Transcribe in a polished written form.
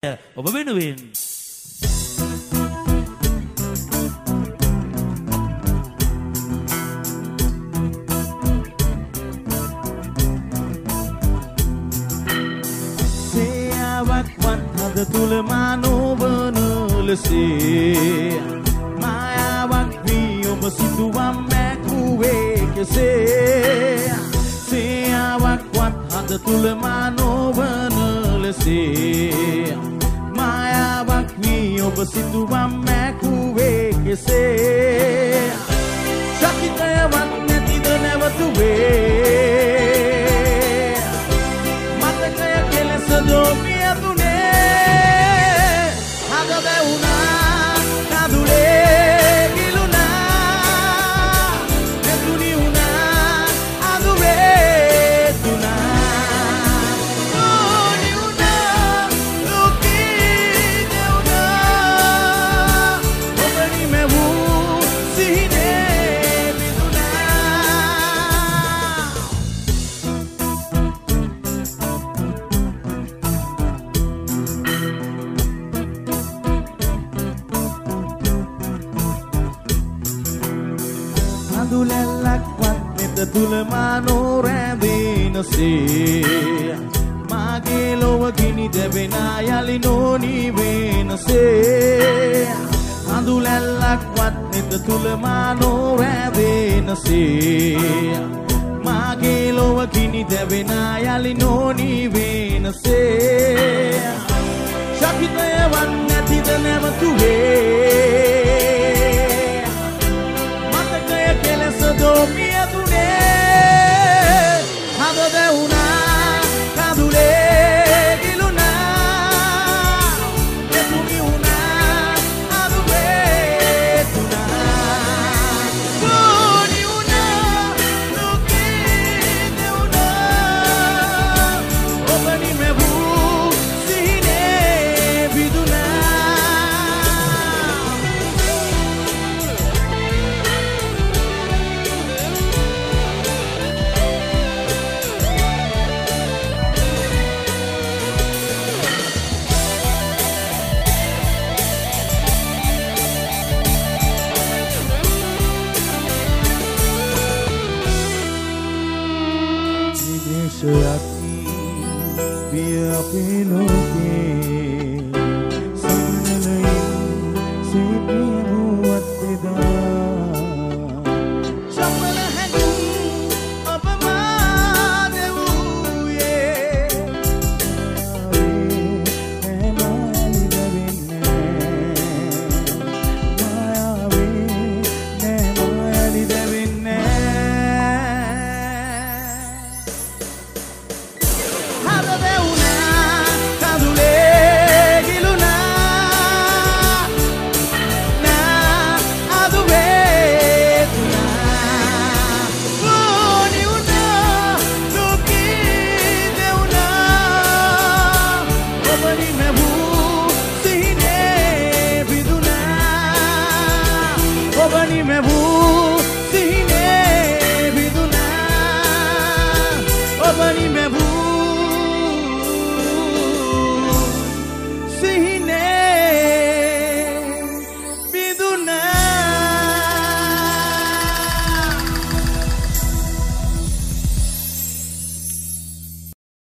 ඔබ වෙනුවෙන් තුල මානවන ලෙසේ මායාවක් වී ඔබ සිතුවම් මැකුවේ කෙසේ සියාවක් වත් හද තුල මානවන ලෙසේ මායාවක් වී ඔබ සිතුවම් මැකුවේ කෙසේ ශක්තියවත් නැතිද නැවතුවේ මතකය කෙලෙස දෝමියතුනේ තුල මානෝ රැඳෙනසේ මාගේ ලොව ගිනි දැවෙන යලි නොනි වෙනසේ අඳුලැල්ලක්වත් නෙත තුල මානෝ රැඳෙනසේ මාගේ ලොව ගිනි දැවෙන යලි නොනි වෙනසේ ශක්තියවත් නැතිද නැවතුවේ